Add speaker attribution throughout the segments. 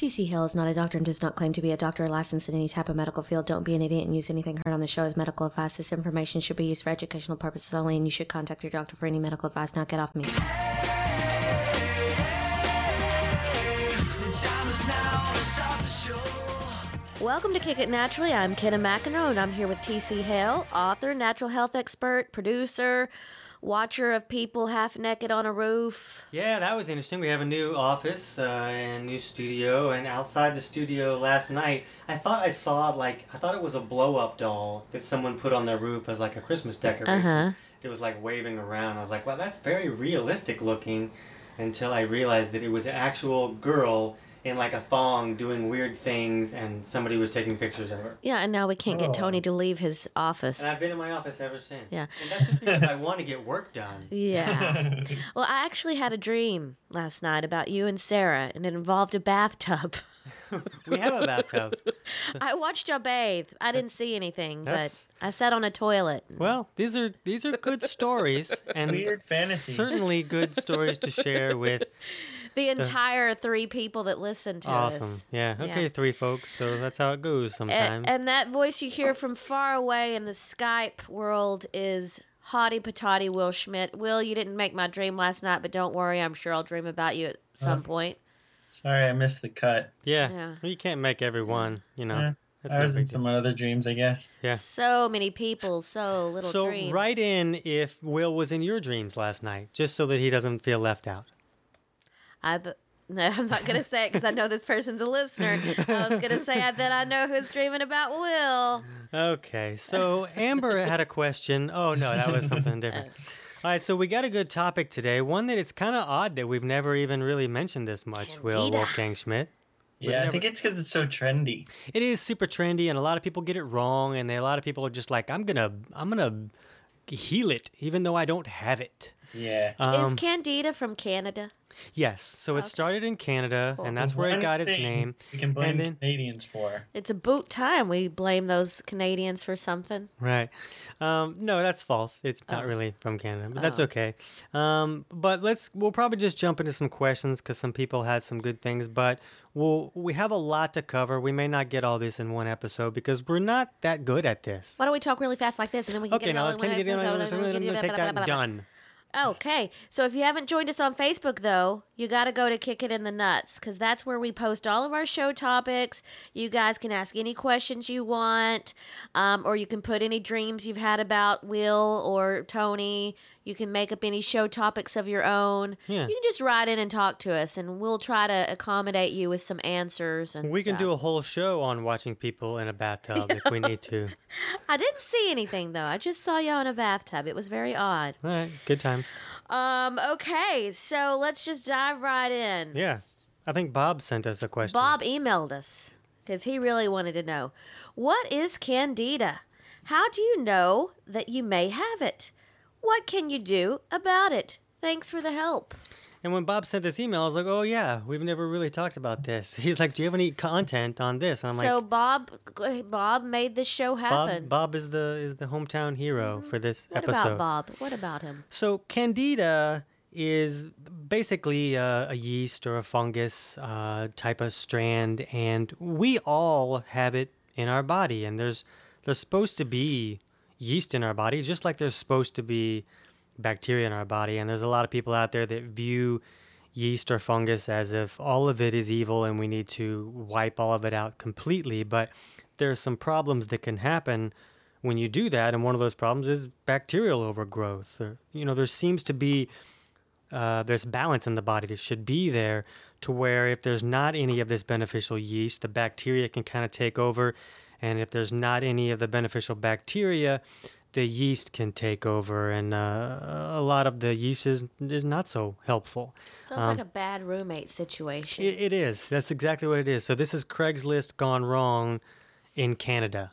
Speaker 1: TC Hill is not a doctor and does not claim to be a doctor or licensed in any type of medical field. Don't be an idiot and use anything heard on the show as medical advice. This information should be used for educational purposes only, and you should contact your doctor for any medical advice. Now get off me. Welcome to Kick It Naturally. I'm Kenna McEnroe, and I'm here with TC Hale, author, natural health expert, producer, watcher of people half naked on a roof.
Speaker 2: Yeah, that was interesting. We have a new office and a new studio, and outside the studio last night, I thought it was a blow-up doll that someone put on their roof as like a Christmas decoration. It was like waving around. I was like, wow, that's very realistic looking, until I realized that it was an actual girl in like a thong doing weird things, and somebody was taking pictures of her.
Speaker 1: Yeah, and now we can't get Tony to leave his office.
Speaker 2: And I've been in my office ever since.
Speaker 1: Yeah.
Speaker 2: And that's just because I want to get work done.
Speaker 1: Yeah. Well, I actually had a dream last night about you and Sarah, and it involved a bathtub.
Speaker 2: We have a bathtub.
Speaker 1: I watched you bathe. I didn't see anything, but I sat on a toilet.
Speaker 2: Well, these are good stories, and
Speaker 3: weird fantasy.
Speaker 2: Certainly good stories to share with
Speaker 1: the entire 3 people that listen to us.
Speaker 2: Awesome. Yeah. Okay, 3 folks. So that's how it goes sometimes.
Speaker 1: And that voice you hear from far away in the Skype world is Hottie Patati Will Schmidt. Will, you didn't make my dream last night, but don't worry. I'm sure I'll dream about you at some point.
Speaker 3: Sorry, I missed the cut.
Speaker 2: Yeah. Well, you can't make everyone,
Speaker 3: I was in some other dreams, I guess.
Speaker 2: Yeah.
Speaker 1: So many people, so little dreams.
Speaker 2: So write in if Will was in your dreams last night, just so that he doesn't feel left out.
Speaker 1: No, I'm not going to say it because I know this person's a listener. I was going to say I bet I know who's dreaming about Will.
Speaker 2: Okay, so Amber had a question. Oh, no, that was something different. All right, so we got a good topic today. One that it's kind of odd that we've never even really mentioned this much, Will Wolfgang Schmidt.
Speaker 3: I think it's because it's so trendy.
Speaker 2: It is super trendy, and a lot of people get it wrong, and a lot of people are just like, I'm gonna heal it, even though I don't have it.
Speaker 3: Yeah.
Speaker 1: Is Candida from Canada?
Speaker 2: Yes. So it started in Canada, and that's where it got its name.
Speaker 3: We can blame Canadians for.
Speaker 1: It's about time we blame those Canadians for something.
Speaker 2: Right. No, that's false. It's not really from Canada, but that's okay. But we'll probably just jump into some questions because some people had some good things, but we have a lot to cover. We may not get all this in one episode because we're not that good at this.
Speaker 1: Why don't we talk really fast like this, and then we can get it all in one episode.
Speaker 2: Take that done.
Speaker 1: Okay, so if you haven't joined us on Facebook, though, you got to go to Kick It in the Nuts, because that's where we post all of our show topics. You guys can ask any questions you want, or you can put any dreams you've had about Will or Tony. You can make up any show topics of your own.
Speaker 2: Yeah.
Speaker 1: You can just write in and talk to us, and we'll try to accommodate you with some answers. And
Speaker 2: we can do a whole show on watching people in a bathtub if we need to.
Speaker 1: I didn't see anything, though. I just saw you in a bathtub. It was very odd.
Speaker 2: All right, good times.
Speaker 1: Okay, so let's just dive right in.
Speaker 2: Yeah. I think Bob sent us a question.
Speaker 1: Bob emailed us because he really wanted to know, what is Candida? How do you know that you may have it? What can you do about it? Thanks for the help.
Speaker 2: And when Bob sent this email, I was like, oh, yeah, we've never really talked about this. He's like, do you have any content on this? And I'm
Speaker 1: so
Speaker 2: like...
Speaker 1: Bob made this show happen.
Speaker 2: Bob is the hometown hero for this
Speaker 1: What
Speaker 2: episode.
Speaker 1: about Bob? What about him?
Speaker 2: So Candida is basically a yeast or a fungus type of strand, and we all have it in our body. And there's supposed to be yeast in our body, just like there's supposed to be bacteria in our body. And there's a lot of people out there that view yeast or fungus as if all of it is evil and we need to wipe all of it out completely. But there's some problems that can happen when you do that, and one of those problems is bacterial overgrowth. There seems to be there's balance in the body that should be there, to where if there's not any of this beneficial yeast, the bacteria can kind of take over, and if there's not any of the beneficial bacteria, the yeast can take over, and a lot of the yeast is not so helpful.
Speaker 1: Sounds like a bad roommate situation.
Speaker 2: It is. That's exactly what it is. So this is Craigslist gone wrong in Canada.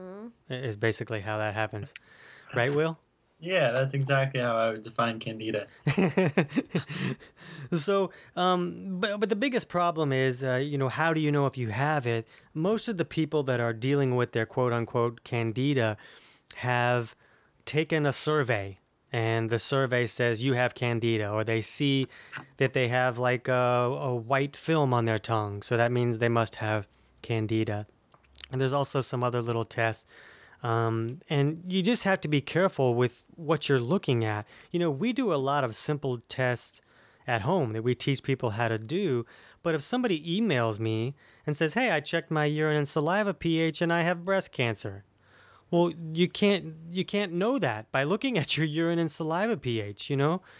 Speaker 2: Is basically how that happens. Right, Will?
Speaker 3: Yeah, that's exactly how I would define Candida.
Speaker 2: So, but the biggest problem is, how do you know if you have it? Most of the people that are dealing with their quote-unquote Candida have taken a survey and the survey says you have candida, or they see that they have like a white film on their tongue, so that means they must have candida. And there's also some other little tests. And you just have to be careful with what you're looking at. We do a lot of simple tests at home that we teach people how to do. But if somebody emails me and says, hey, I checked my urine and saliva pH and I have breast cancer. Well, you can't know that by looking at your urine and saliva pH,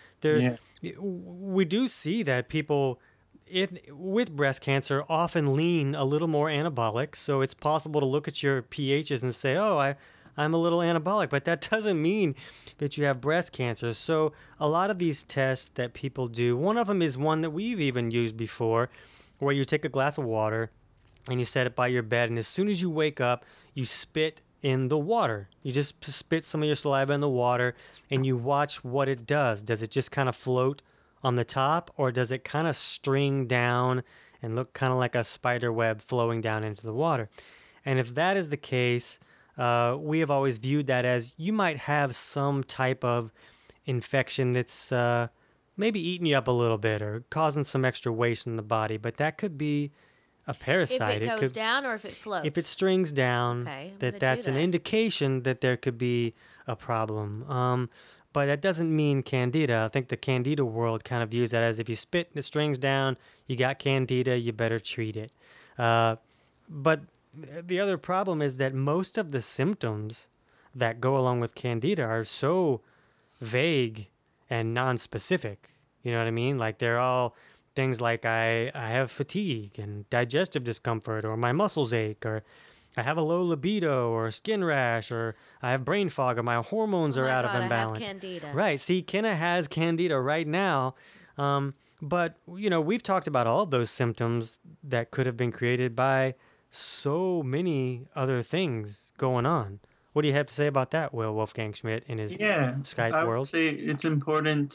Speaker 2: We do see that people with breast cancer often lean a little more anabolic, so it's possible to look at your pHs and say, oh, I'm a little anabolic, but that doesn't mean that you have breast cancer. So a lot of these tests that people do, one of them is one that we've even used before, where you take a glass of water and you set it by your bed, and as soon as you wake up, you spit in the water. You just spit some of your saliva in the water and you watch what it does. Does it just kind of float on the top, or does it kind of string down and look kind of like a spider web flowing down into the water? And if that is the case, we have always viewed that as you might have some type of infection that's maybe eating you up a little bit or causing some extra waste in the body, but that could be a parasite.
Speaker 1: If it goes down or if it floats?
Speaker 2: If it strings down, that's an indication that there could be a problem. But that doesn't mean candida. I think the candida world kind of views that as if you spit and it strings down, you got candida, you better treat it. But the other problem is that most of the symptoms that go along with candida are so vague and non-specific. You know what I mean? Like they're all things like I have fatigue and digestive discomfort, or my muscles ache, or I have a low libido, or skin rash, or I have brain fog, or my hormones are out of imbalance.
Speaker 1: I have candida.
Speaker 2: Right. See, Kenna has candida right now. But, we've talked about all of those symptoms that could have been created by so many other things going on. What do you have to say about that, Will Wolfgang Schmidt, in his Skype
Speaker 3: I
Speaker 2: world?
Speaker 3: would say it's important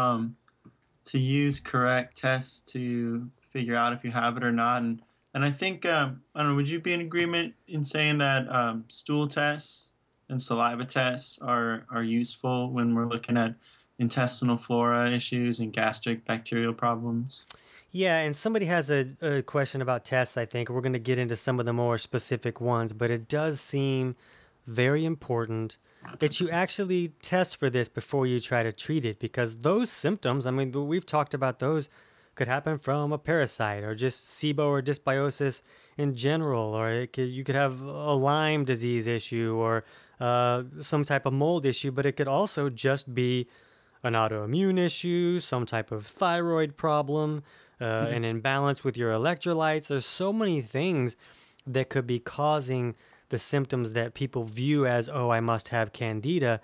Speaker 3: to use correct tests to figure out if you have it or not. And I think, I don't know, would you be in agreement in saying that stool tests and saliva tests are useful when we're looking at intestinal flora issues and gastric bacterial problems?
Speaker 2: Yeah, and somebody has a question about tests, I think. We're going to get into some of the more specific ones, but it does seem very important that you actually test for this before you try to treat it, because those symptoms, I mean, we've talked about those, could happen from a parasite or just SIBO or dysbiosis in general, or you could have a Lyme disease issue or some type of mold issue, but it could also just be an autoimmune issue, some type of thyroid problem, an imbalance with your electrolytes. There's so many things that could be causing the symptoms that people view as, oh, I must have candida,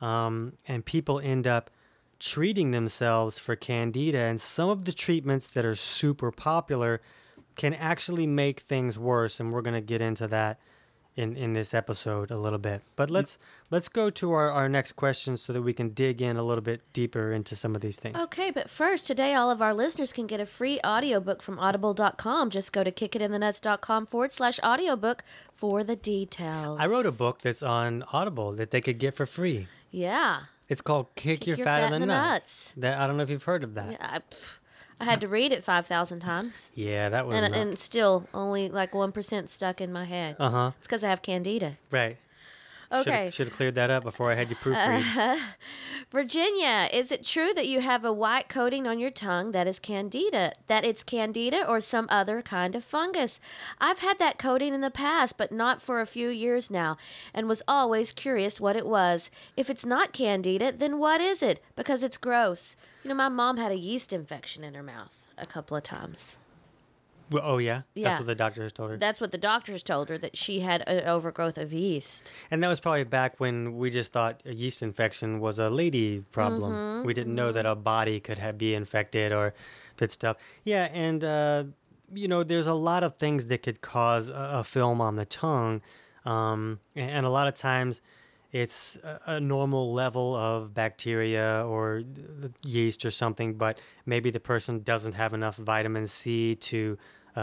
Speaker 2: and people end up treating themselves for candida, and some of the treatments that are super popular can actually make things worse, and we're going to get into that in this episode a little bit. But let's go to our next question so that we can dig in a little bit deeper into some of these things.
Speaker 1: Okay, but first, today all of our listeners can get a free audiobook from audible.com. Just go to kickitinthenuts.com/audiobook for the details.
Speaker 2: I wrote a book that's on Audible that they could get for free.
Speaker 1: Yeah.
Speaker 2: It's called Kick Your Fat in the Nuts. I don't know if you've heard of that.
Speaker 1: Yeah, I had to read it 5,000 times.
Speaker 2: Yeah, that was
Speaker 1: and still only like 1% stuck in my head.
Speaker 2: Uh-huh.
Speaker 1: It's because I have candida.
Speaker 2: Right.
Speaker 1: Okay.
Speaker 2: Should have cleared that up before I had you proofread.
Speaker 1: Virginia, is it true that you have a white coating on your tongue that is candida? That it's candida or some other kind of fungus? I've had that coating in the past, but not for a few years now, and was always curious what it was. If it's not candida, then what is it? Because it's gross. My mom had a yeast infection in her mouth a couple of times.
Speaker 2: Well, oh, yeah?
Speaker 1: Yeah.
Speaker 2: That's what the doctors told her?
Speaker 1: That's what the doctors told her, that she had an overgrowth of yeast.
Speaker 2: And that was probably back when we just thought a yeast infection was a lady problem.
Speaker 1: Mm-hmm,
Speaker 2: we didn't know that a body could be infected or that stuff. Yeah, and, there's a lot of things that could cause a film on the tongue. And a lot of times it's a normal level of bacteria or yeast or something, but maybe the person doesn't have enough vitamin C to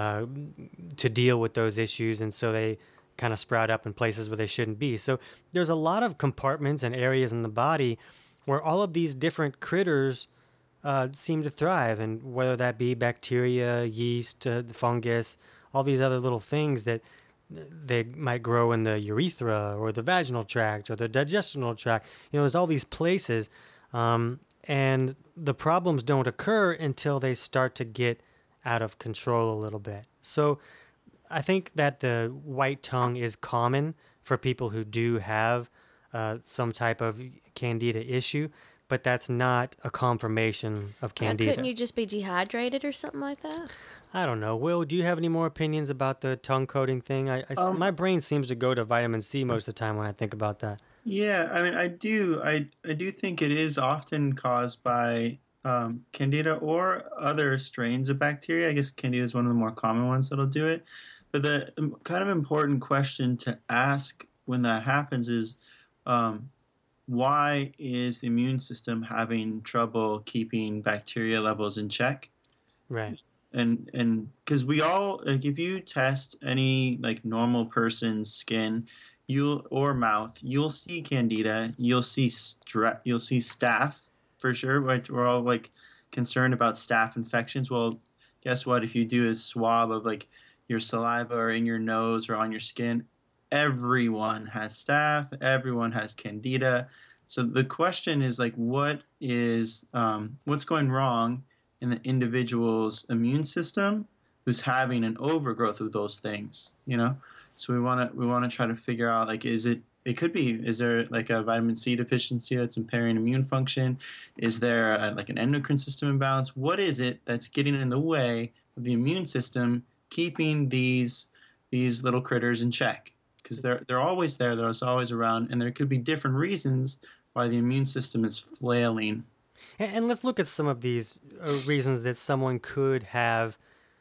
Speaker 2: deal with those issues, and so they kind of sprout up in places where they shouldn't be. So there's a lot of compartments and areas in the body where all of these different critters seem to thrive, and whether that be bacteria, yeast, fungus, all these other little things that they might grow in the urethra or the vaginal tract or the digestional tract. There's all these places, and the problems don't occur until they start to get out of control a little bit. So I think that the white tongue is common for people who do have some type of candida issue, but that's not a confirmation of candida.
Speaker 1: Couldn't you just be dehydrated or something like that?
Speaker 2: I don't know. Will, do you have any more opinions about the tongue coating thing? My brain seems to go to vitamin C most of the time when I think about that.
Speaker 3: Yeah, I mean, I do think it is often caused by candida or other strains of bacteria. I guess candida is one of the more common ones that'll do it. But the kind of important question to ask when that happens is, why is the immune system having trouble keeping bacteria levels in check?
Speaker 2: Right.
Speaker 3: And because we all, like, if you test any like normal person's skin, or mouth, you'll see candida, you'll see you'll see staph for sure. Right? We're all like concerned about staph infections. Well, guess what? If you do a swab of like your saliva or in your nose or on your skin, everyone has staph, everyone has candida. So the question is like, what's going wrong in the individual's immune system who's having an overgrowth of those things, So we want to try to figure out, like, is there like a vitamin C deficiency that's impairing immune function? Is there like an endocrine system imbalance? What is it that's getting in the way of the immune system keeping these little critters in check? Because they're always there, they're always around, and there could be different reasons why the immune system is flailing.
Speaker 2: And let's look at some of these reasons that someone could have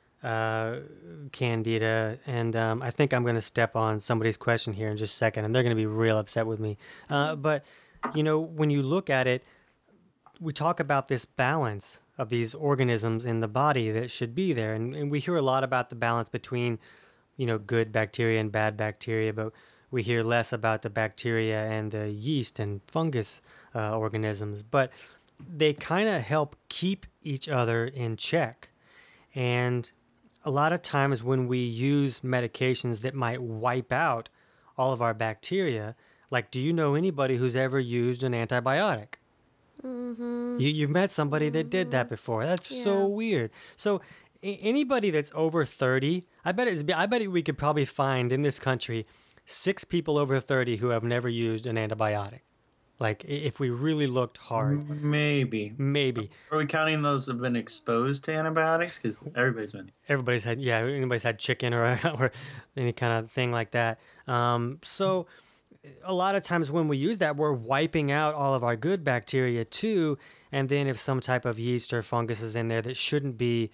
Speaker 2: candida. And I think I'm going to step on somebody's question here in just a second, and they're going to be real upset with me. But, when you look at it, we talk about this balance of these organisms in the body that should be there. And we hear a lot about the balance between, good bacteria and bad bacteria, but we hear less about the bacteria and the yeast and fungus organisms. But they kind of help keep each other in check. And a lot of times when we use medications that might wipe out all of our bacteria, like, do you know anybody who's ever used an antibiotic? Mm-hmm. You've met somebody that did that before. That's so weird. So anybody that's over 30, I bet we could probably find in this country 6 people over 30 who have never used an antibiotic. Like, if we really looked hard.
Speaker 3: Maybe. Are we counting those that have been exposed to antibiotics? Because anybody's had chicken or any kind of thing like that. So a lot of times when we use that, we're wiping out all of our good bacteria too. And then if some type of yeast or fungus is in there that shouldn't be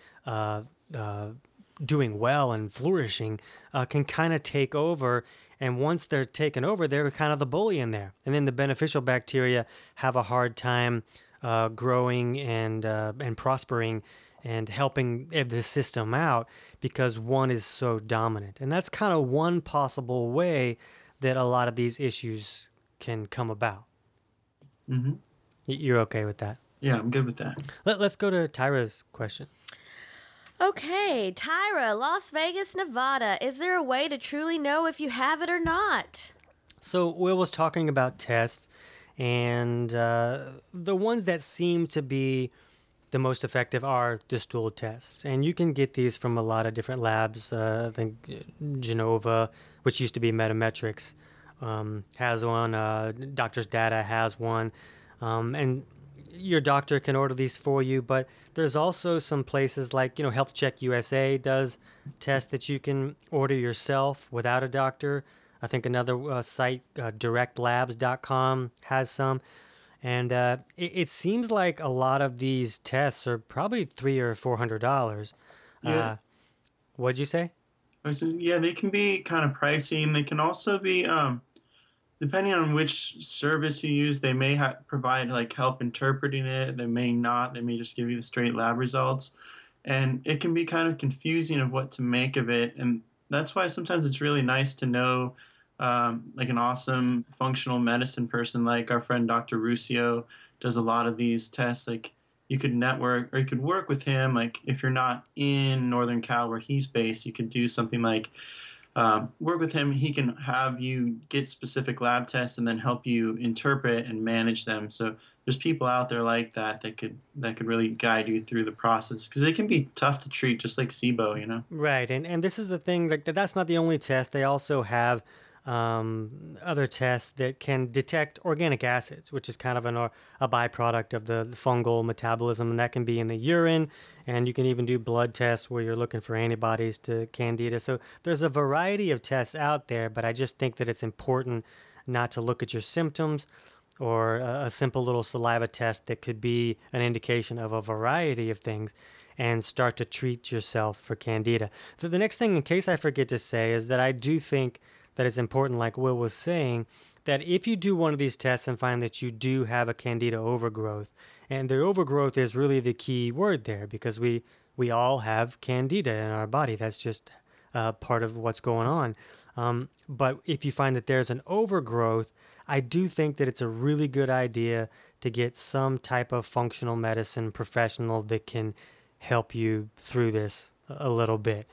Speaker 3: doing well and flourishing, can kind of take over. And once they're taken over, they're kind of the bully in there. And then the beneficial bacteria have a hard time growing and prospering and helping the system out because one is so dominant. And that's kind of one possible way that a lot of these issues can come about. Mm-hmm.
Speaker 2: You're okay with that?
Speaker 3: Yeah, I'm good with that.
Speaker 2: Let's go to Tyra's question.
Speaker 1: Okay, Tyra, Las Vegas, Nevada. Is there a way to truly know if you have it or not?
Speaker 2: So Will was talking about tests, and the ones that seem to be the most effective are the stool tests. And you can get these from a lot of different labs. I think Genova, which used to be Metametrics, has one. Doctor's Data has one. And your doctor can order these for you, but there's also some places like, Health Check USA does tests that you can order yourself without a doctor. I think another site, directlabs.com, has some. And it seems like a lot of these tests are probably $300 or $400.
Speaker 3: Yeah.
Speaker 2: What'd you say?
Speaker 3: I said, yeah, they can be kind of pricey, and they can also be depending on which service you use, they may provide like help interpreting it. They may not. They may just give you the straight lab results. And it can be kind of confusing of what to make of it. And that's why sometimes it's really nice to know like an awesome functional medicine person like our friend Dr. Ruscio does a lot of these tests. Like you could network or you could work with him. Like if you're not in Northern Cal where he's based, you could do something like work with him. He can have you get specific lab tests and then help you interpret and manage them. So there's people out there like that that could really guide you through the process because it can be tough to treat, just like SIBO, you know.
Speaker 2: Right, and this is the thing, like that's not the only test. They also have other tests that can detect organic acids, which is kind of a byproduct of the fungal metabolism, and that can be in the urine, and you can even do blood tests where you're looking for antibodies to Candida. So there's a variety of tests out there, but I just think that it's important not to look at your symptoms or a simple little saliva test that could be an indication of a variety of things and start to treat yourself for Candida. So the next thing, in case I forget to say, is that I do think that it's important, like Will was saying, that if you do one of these tests and find that you do have a Candida overgrowth, and the overgrowth is really the key word there because we all have Candida in our body. That's just part of what's going on. But if you find that there's an overgrowth, I do think that it's a really good idea to get some type of functional medicine professional that can help you through this a little bit.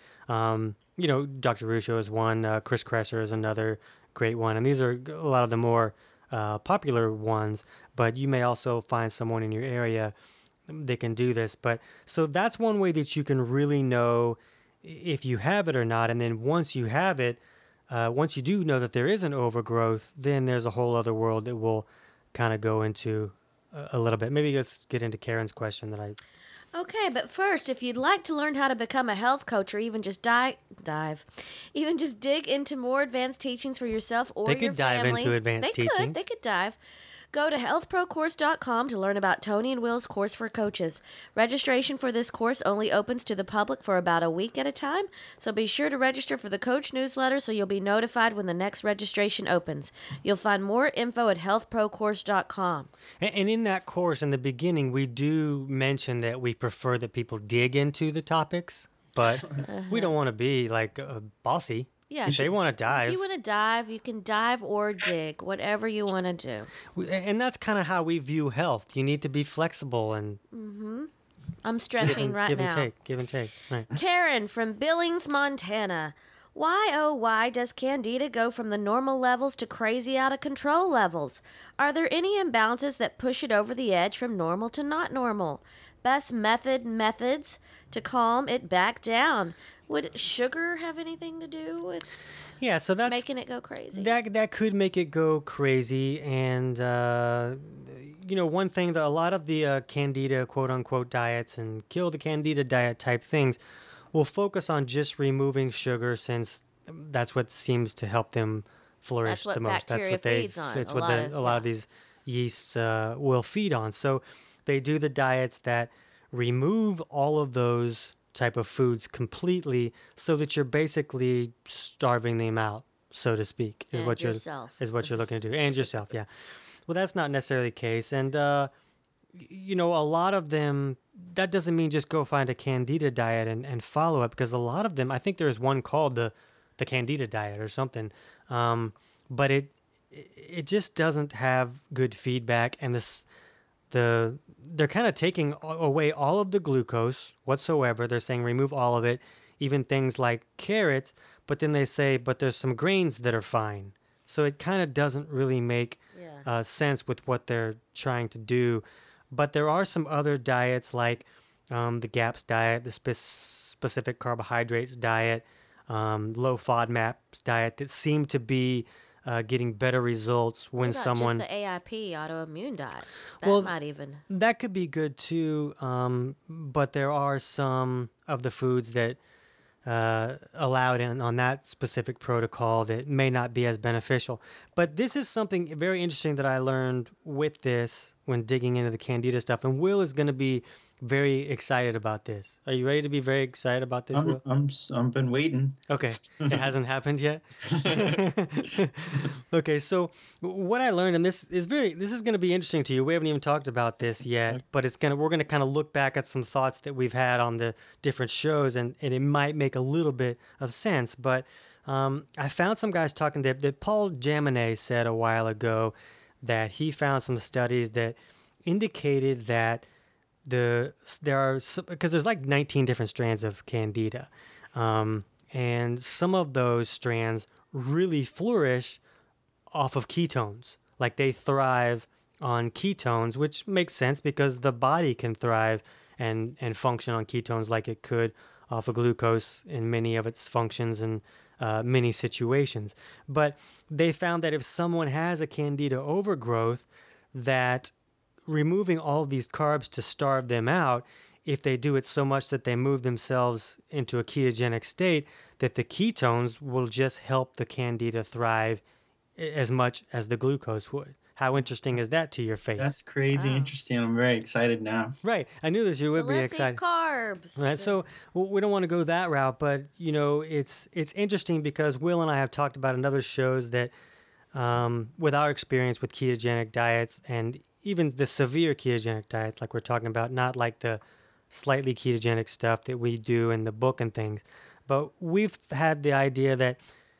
Speaker 2: Dr. Ruscio is one, Chris Kresser is another great one, and these are a lot of the more popular ones, but you may also find someone in your area that can do this. But so that's one way that you can really know if you have it or not, and then once you have it, once you do know that there is an overgrowth, then there's a whole other world that we'll kind of go into a little bit. Maybe let's get into Karen's question that I...
Speaker 1: Okay, but first, if you'd like to learn how to become a health coach or even just even just dig into more advanced teachings for yourself or your family.
Speaker 2: They could dive into advanced teachings.
Speaker 1: They could dive. Go to healthprocourse.com to learn about Tony and Will's course for coaches. Registration for this course only opens to the public for about a week at a time, so be sure to register for the coach newsletter so you'll be notified when the next registration opens. You'll find more info at healthprocourse.com.
Speaker 2: And in that course, in the beginning, we do mention that we prefer that people dig into the topics, but we don't want to be like bossy.
Speaker 1: Yeah,
Speaker 2: if they want to dive.
Speaker 1: If you want to dive, you can dive or dig, whatever you want to do.
Speaker 2: And that's kind of how we view health. You need to be flexible and...
Speaker 1: I'm stretching right now.
Speaker 2: Give and take. Right.
Speaker 1: Karen from Billings, Montana. Why, oh, why does Candida go from the normal levels to crazy out of control levels? Are there any imbalances that push it over the edge from normal to not normal? Best methods to calm it back down. Would sugar have anything to do with
Speaker 2: so that's
Speaker 1: making it go crazy?
Speaker 2: That could make it go crazy. And, one thing that a lot of the Candida quote-unquote diets and kill the Candida diet type things will focus on just removing sugar since that's what seems to help them flourish the most.
Speaker 1: That's what feeds on.
Speaker 2: It's what a lot of these yeasts will feed on. So they do the diets that remove all of those type of foods completely so that you're basically starving them out, so to speak, is what you're looking to do. And yourself, yeah. Well, that's not necessarily the case. And, a lot of them, that doesn't mean just go find a Candida diet and follow it, because a lot of them, I think there's one called the Candida diet or something, but it just doesn't have good feedback, and they're kind of taking away all of the glucose whatsoever. They're saying remove all of it, even things like carrots, but then they say, but there's some grains that are fine. So it kind of doesn't really make sense with what they're trying to do. But there are some other diets like the GAPS diet, the specific carbohydrates diet, low FODMAPs diet that seem to be getting better results when someone...
Speaker 1: just the AIP autoimmune diet? That
Speaker 2: That could be good too, but there are some of the foods that allowed on that specific protocol that may not be as beneficial. But this is something very interesting that I learned with this when digging into the Candida stuff, and Will is going to be very excited about this. Are you ready to be very excited about this, Will?
Speaker 3: I've been waiting.
Speaker 2: Okay. It hasn't happened yet? Okay, so what I learned, and this is going to be interesting to you. We haven't even talked about this yet, but we're going to kind of look back at some thoughts that we've had on the different shows, and it might make a little bit of sense. But I found some guys talking that Paul Jaminet said a while ago that he found some studies that indicated that because there's like 19 different strands of Candida, and some of those strands really flourish off of ketones. Like they thrive on ketones, which makes sense because the body can thrive and function on ketones like it could off of glucose in many of its functions and many situations. But they found that if someone has a Candida overgrowth, that removing all of these carbs to starve them out, if they do it so much that they move themselves into a ketogenic state, that the ketones will just help the Candida thrive as much as the glucose would. How interesting is that to your face?
Speaker 3: That's crazy interesting. I'm very excited now.
Speaker 2: Right. I knew that you would be excited.
Speaker 1: Eat carbs.
Speaker 2: Right. So we don't want to go that route, but it's interesting because Will and I have talked about in other shows that with our experience with ketogenic diets and even the severe ketogenic diets, like we're talking about, not like the slightly ketogenic stuff that we do in the book and things, but we've had the idea that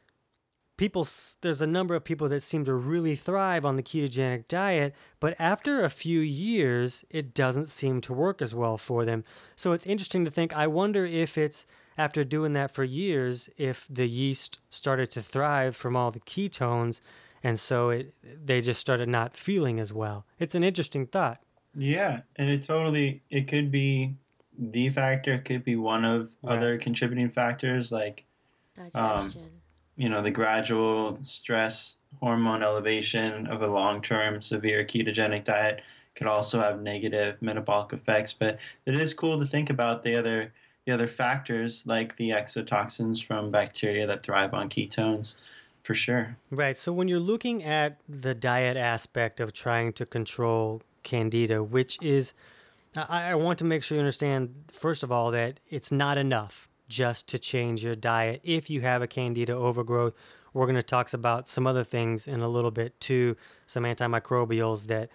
Speaker 2: there's a number of people that seem to really thrive on the ketogenic diet, but after a few years, it doesn't seem to work as well for them. So it's interesting to think, I wonder if it's after doing that for years, if the yeast started to thrive from all the ketones, and so they just started not feeling as well. It's an interesting thought.
Speaker 3: Yeah, and it could be the factor, it could be one of other contributing factors like
Speaker 1: Digestion.
Speaker 3: The gradual stress hormone elevation of a long-term severe ketogenic diet could also have negative metabolic effects. But it is cool to think about the other factors like the exotoxins from bacteria that thrive on ketones, for sure.
Speaker 2: Right. So when you're looking at the diet aspect of trying to control Candida, which is, I want to make sure you understand, first of all, that it's not enough just to change your diet. If you have a Candida overgrowth, we're going to talk about some other things in a little bit too, some antimicrobials that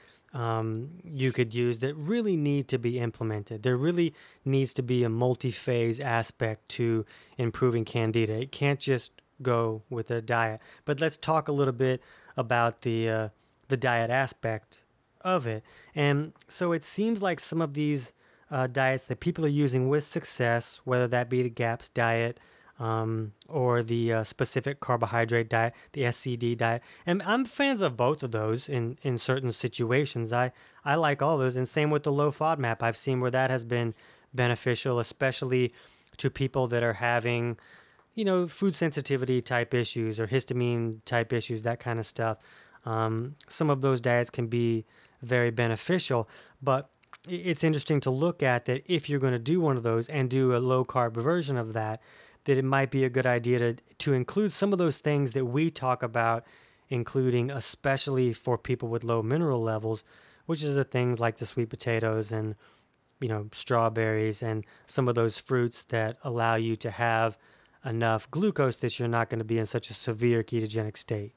Speaker 2: you could use that really need to be implemented. There really needs to be a multi-phase aspect to improving Candida. It can't just go with a diet. But let's talk a little bit about the diet aspect of it. And so it seems like some of these diets that people are using with success, whether that be the GAPS diet or the specific carbohydrate diet, the SCD diet. And I'm fans of both of those in certain situations. I like all those. And same with the low FODMAP. I've seen where that has been beneficial, especially to people that are having, food sensitivity type issues or histamine type issues, that kind of stuff. Some of those diets can be very beneficial, but it's interesting to look at that if you're going to do one of those and do a low carb version of that it might be a good idea to include some of those things that we talk about, including especially for people with low mineral levels, which is the things like the sweet potatoes and, strawberries and some of those fruits that allow you to have enough glucose that you're not going to be in such a severe ketogenic state.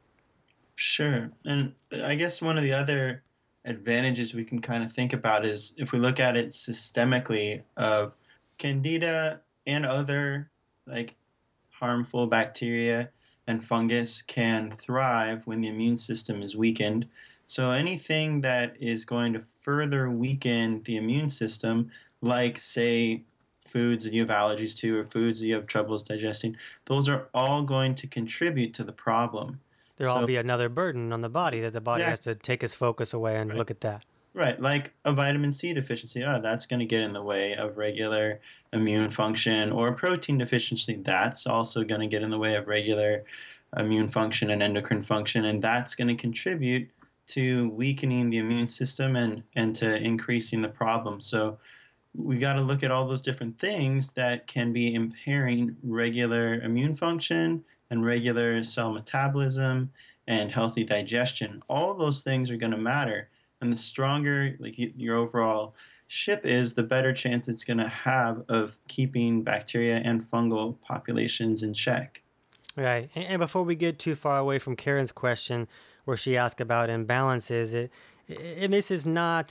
Speaker 3: Sure. And I guess one of the other advantages we can kind of think about is if we look at it systemically of Candida and other like harmful bacteria and fungus can thrive when the immune system is weakened. So anything that is going to further weaken the immune system, like say foods that you have allergies to or foods that you have troubles digesting, those are all going to contribute to the problem.
Speaker 2: There'll all be another burden on the body that the body has to take its focus away and look at that.
Speaker 3: Right, like a vitamin C deficiency. Oh, that's going to get in the way of regular immune function. Or a protein deficiency. That's also going to get in the way of regular immune function and endocrine function. And that's going to contribute to weakening the immune system and to increasing the problem. So we got to look at all those different things that can be impairing regular immune function and regular cell metabolism and healthy digestion. All those things are going to matter. And the stronger your overall ship is, the better chance it's going to have of keeping bacteria and fungal populations in check.
Speaker 2: Right. And before we get too far away from Karen's question, where she asked about imbalances, and this is not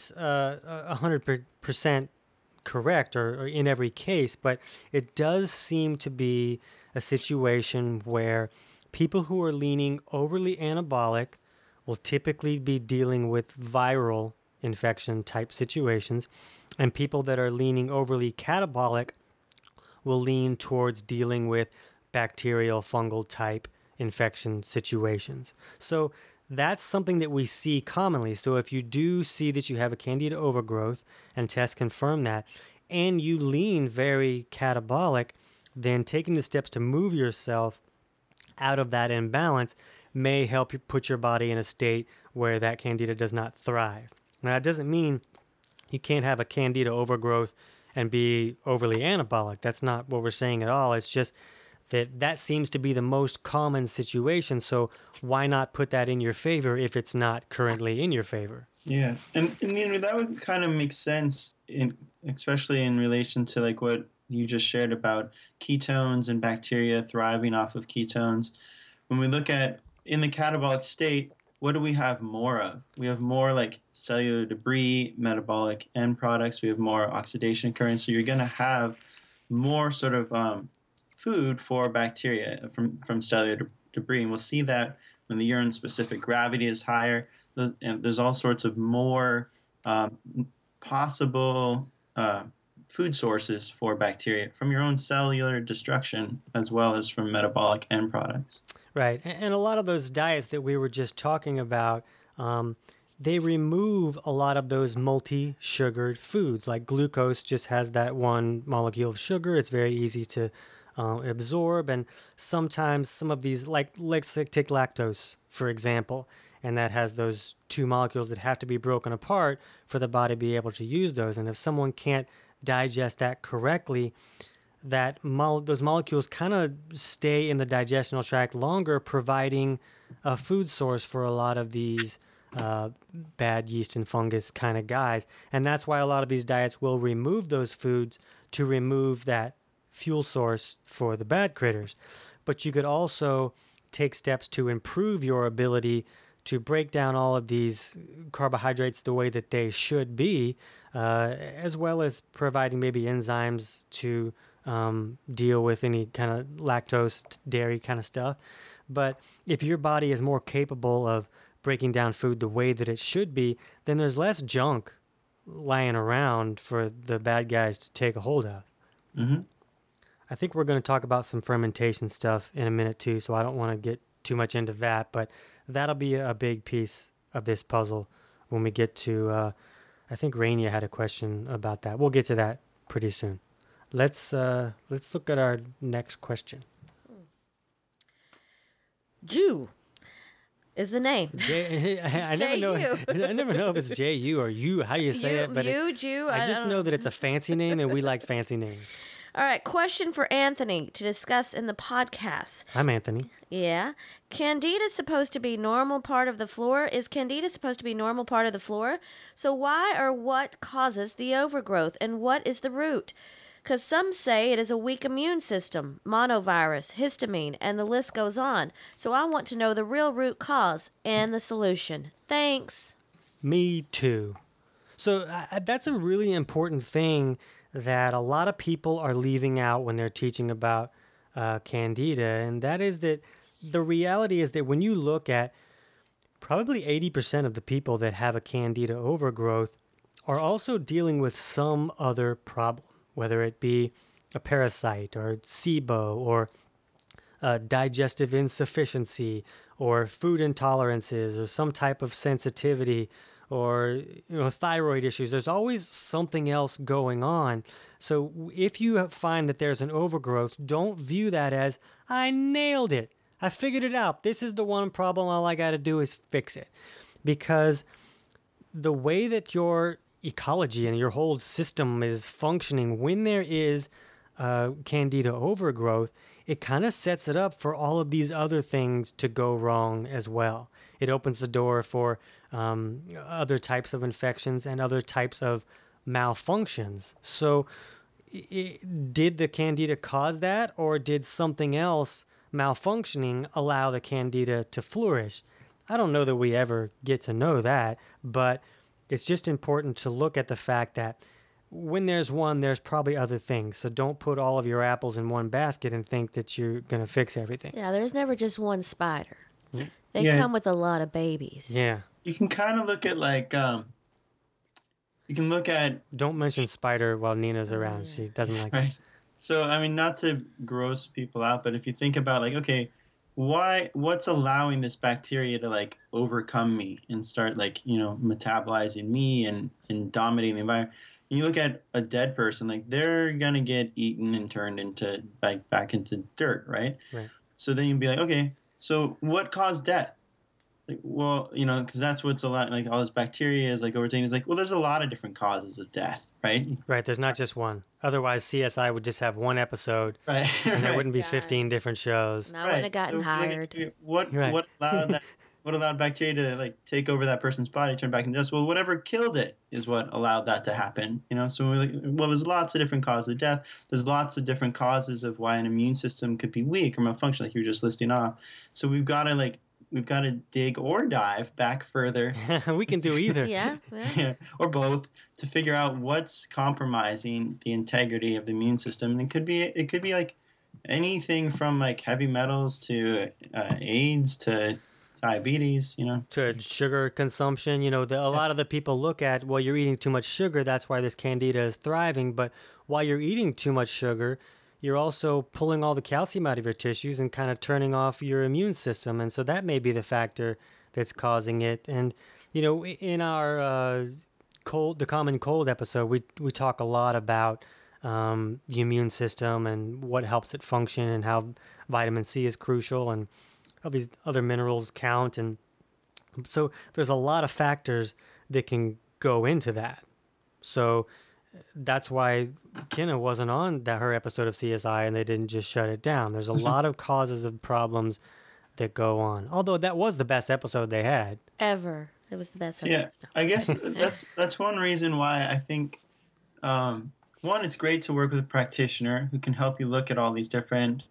Speaker 2: 100% correct or in every case, but it does seem to be a situation where people who are leaning overly anabolic will typically be dealing with viral infection type situations. And people that are leaning overly catabolic will lean towards dealing with bacterial, fungal type infection situations. So that's something that we see commonly. So if you do see that you have a candida overgrowth and tests confirm that, and you lean very catabolic, then taking the steps to move yourself out of that imbalance may help you put your body in a state where that candida does not thrive. Now, that doesn't mean you can't have a candida overgrowth and be overly anabolic. That's not what we're saying at all. It's just that seems to be the most common situation. So why not put that in your favor if it's not currently in your favor?
Speaker 3: Yeah, and that would kind of make sense, especially in relation to like what you just shared about ketones and bacteria thriving off of ketones. When we look at in the catabolic state, what do we have more of? We have more like cellular debris, metabolic end products. We have more oxidation occurrence. So you're going to have more sort of food for bacteria from cellular debris. And we'll see that when the urine-specific gravity is higher. And there's all sorts of more possible food sources for bacteria from your own cellular destruction as well as from metabolic end products.
Speaker 2: Right. And a lot of those diets that we were just talking about, they remove a lot of those multi-sugared foods. Like glucose just has that one molecule of sugar. It's very easy to absorb. And sometimes some of these, like let's take lactose, for example, and that has those two molecules that have to be broken apart for the body to be able to use those. And if someone can't digest that correctly, those molecules kind of stay in the digestional tract longer, providing a food source for a lot of these bad yeast and fungus kind of guys. And that's why a lot of these diets will remove those foods to remove that fuel source for the bad critters. But you could also take steps to improve your ability to break down all of these carbohydrates the way that they should be, as well as providing maybe enzymes to deal with any kind of lactose, dairy kind of stuff. But if your body is more capable of breaking down food the way that it should be, then there's less junk lying around for the bad guys to take a hold of.
Speaker 3: Mm-hmm.
Speaker 2: I think we're going to talk about some fermentation stuff in a minute too, so I don't want to get too much into that, but that'll be a big piece of this puzzle when we get to, I think Rania had a question about that. We'll get to that pretty soon. Let's look at our next question.
Speaker 1: Jew is the name.
Speaker 2: I never know. I never know if it's J-U or you. How do you say it?
Speaker 1: But Jew.
Speaker 2: I just know that it's a fancy name, and we like fancy names.
Speaker 1: All right, question for Anthony to discuss in the podcast.
Speaker 2: I'm Anthony.
Speaker 1: Yeah. Candida supposed to be normal part of the flora? Is Candida supposed to be normal part of the flora? So why or what causes the overgrowth, and what is the root? Because some say it is a weak immune system, monovirus, histamine, and the list goes on. So I want to know the real root cause and the solution. Thanks.
Speaker 2: Me too. So that's a really important thing that a lot of people are leaving out when they're teaching about Candida, and that is that the reality is that when you look at probably 80% of the people that have a Candida overgrowth are also dealing with some other problem, whether it be a parasite or SIBO or digestive insufficiency or food intolerances or some type of sensitivity or thyroid issues. There's always something else going on. So if you find that there's an overgrowth, don't view that as, I nailed it. I figured it out. This is the one problem. All I got to do is fix it. Because the way that your ecology and your whole system is functioning, when there is Candida overgrowth, it kind of sets it up for all of these other things to go wrong as well. It opens the door for other types of infections and other types of malfunctions. So did the Candida cause that, or did something else malfunctioning allow the Candida to flourish? I don't know that we ever get to know that, but it's just important to look at the fact that when there's one, there's probably other things. So don't put all of your apples in one basket and think that you're going to fix everything.
Speaker 1: Yeah, there's never just one spider. They come with a lot of babies.
Speaker 2: Yeah.
Speaker 3: You can kind of look at like you can look at
Speaker 2: Don't mention spider while Nina's around.
Speaker 1: yeah.
Speaker 2: She doesn't like
Speaker 3: right. So I mean, not to gross people out, but if you think about like, okay, what's allowing this bacteria to like overcome me and start like metabolizing me and dominating the environment? And you look at a dead person, like they're gonna get eaten and turned into like back into dirt, right?
Speaker 2: Right.
Speaker 3: So then you'd be like, okay, so what caused death? Like, well, because that's what's a lot like all this bacteria is like overtaking. It's like, well, there's a lot of different causes of death, right?
Speaker 2: Right, there's not just one. Otherwise, CSI would just have one episode,
Speaker 3: Right.
Speaker 2: and there
Speaker 3: right.
Speaker 2: wouldn't be
Speaker 1: God.
Speaker 2: 15 different shows.
Speaker 1: And I wouldn't have gotten
Speaker 3: So if you look at,
Speaker 1: hired.
Speaker 3: okay, what
Speaker 2: Right.
Speaker 3: what allowed that? What allowed bacteria to like take over that person's body, turn back into dust? Well, whatever killed it is what allowed that to happen. So we're like, well, there's lots of different causes of death. There's lots of different causes of why an immune system could be weak or malfunction, like you were just listing off. So we've got to dig or dive back further,
Speaker 2: We can do either.
Speaker 1: Yeah. Yeah.
Speaker 3: or both, to figure out what's compromising the integrity of the immune system. And it could be like anything from like heavy metals to AIDS to diabetes.
Speaker 2: To sugar consumption, a lot of the people look at, well, you're eating too much sugar, that's why this candida is thriving. But while you're eating too much sugar, you're also pulling all the calcium out of your tissues and kind of turning off your immune system. And so that may be the factor that's causing it. And, in our the common cold episode, we talk a lot about the immune system and what helps it function and how vitamin C is crucial and how these other minerals count. And so there's a lot of factors that can go into that. So that's why Kenna wasn't on her episode of CSI and they didn't just shut it down. There's a lot of causes of problems that go on. Although that was the best episode they had.
Speaker 1: Ever. It was the best.
Speaker 3: Yeah, I guess that's one reason why I think one, it's great to work with a practitioner who can help you look at all these different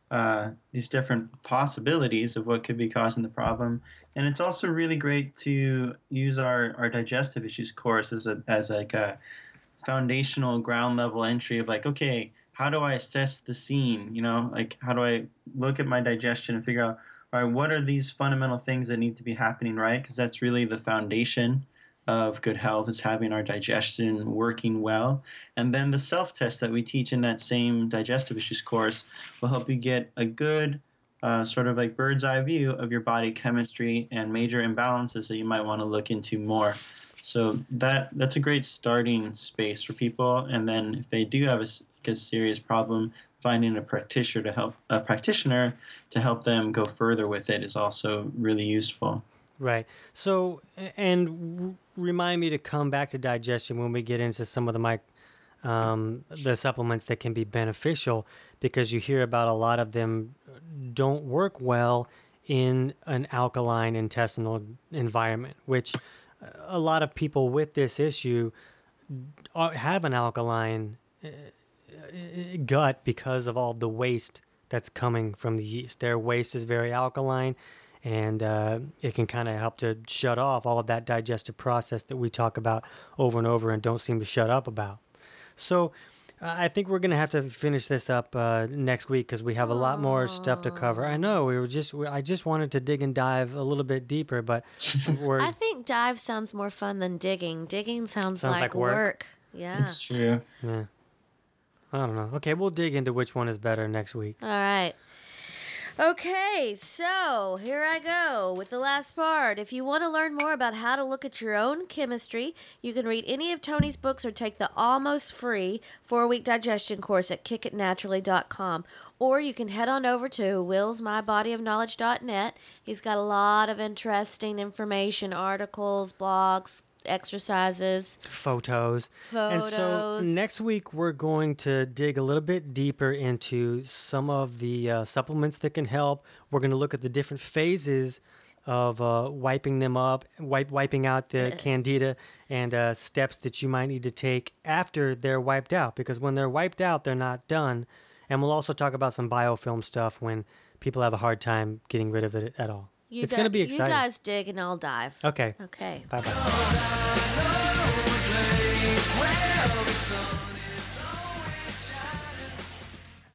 Speaker 3: possibilities of what could be causing the problem. And it's also really great to use our digestive issues course as like a foundational ground level entry of like, okay, how do I assess the scene? Like how do I look at my digestion and figure out, all right, what are these fundamental things that need to be happening, right? Because that's really the foundation of good health, is having our digestion working well. And then the self-test that we teach in that same digestive issues course will help you get a good sort of like bird's eye view of your body chemistry and major imbalances that you might want to look into more. So that's a great starting space for people. And then if they do have a serious problem, finding a practitioner to help them go further with it is also really useful.
Speaker 2: Right. So, and remind me to come back to digestion when we get into some of the supplements that can be beneficial, because you hear about a lot of them don't work well in an alkaline intestinal environment, which a lot of people with this issue have an alkaline gut because of all the waste that's coming from the yeast. Their waste is very alkaline, and it can kind of help to shut off all of that digestive process that we talk about over and over and don't seem to shut up about. So I think we're going to have to finish this up next week because we have a lot more stuff to cover. I know I just wanted to dig and dive a little bit deeper, but
Speaker 1: I think dive sounds more fun than digging. Digging sounds like work. Yeah.
Speaker 3: It's true.
Speaker 2: Yeah. I don't know. Okay, we'll dig into which one is better next week.
Speaker 1: All right. Okay, so here I go with the last part. If you want to learn more about how to look at your own chemistry, you can read any of Tony's books or take the almost free 4-week digestion course at kickitnaturally.com. Or you can head on over to willsmybodyofknowledge.net. He's got a lot of interesting information, articles, blogs, exercises,
Speaker 2: photos. And so next week we're going to dig a little bit deeper into some of the supplements that can help. We're going to look at the different phases of wiping them up, wiping out the candida, and steps that you might need to take after they're wiped out, because when they're wiped out, they're not done. And we'll also talk about some biofilm stuff when people have a hard time getting rid of it at all. It's going to be exciting.
Speaker 1: You guys dig and I'll dive.
Speaker 2: Okay.
Speaker 1: Okay.
Speaker 2: Bye-bye.